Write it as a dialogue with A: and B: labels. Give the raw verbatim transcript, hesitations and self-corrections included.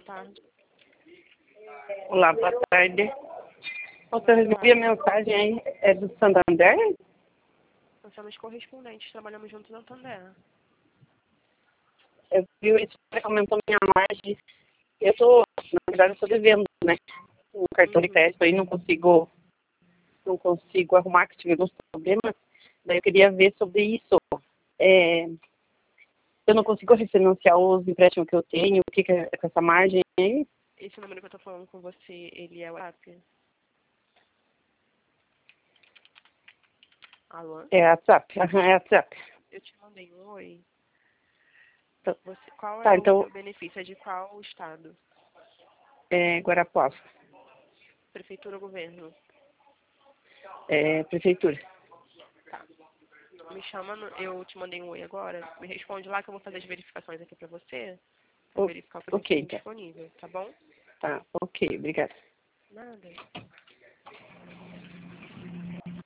A: tarde.
B: Olá, boa tarde. Você recebeu a mensagem aí? É do Santander?
A: Nós somos correspondentes, trabalhamos juntos no Santander.
B: Eu vi isso que aumentou minha margem. Eu tô, na verdade, eu tô devendo, né? Um cartão de
A: Uhum.
B: crédito aí, não consigo, não consigo arrumar, que tive alguns problemas. Daí eu queria ver sobre isso. É, eu não consigo refinanciar os empréstimos que eu tenho, o que, que é com essa margem aí?
A: Esse número que eu tô falando com você, ele é o WhatsApp? Alô?
B: É WhatsApp, aham, é WhatsApp.
A: Eu te mandei um oi.
B: Então,
A: Você, qual
B: tá,
A: é o
B: então,
A: seu benefício? É de qual estado?
B: é Guarapuava,
A: Prefeitura ou governo?
B: é prefeitura.
A: Tá. Me chama, no, eu te mandei um oi agora. Me responde lá que eu vou fazer as verificações aqui pra você. Pra
B: O-
A: verificar o que a gente
B: ok,
A: tem
B: tá.
A: disponível, tá bom?
B: Tá, ok, obrigada.
A: Nada.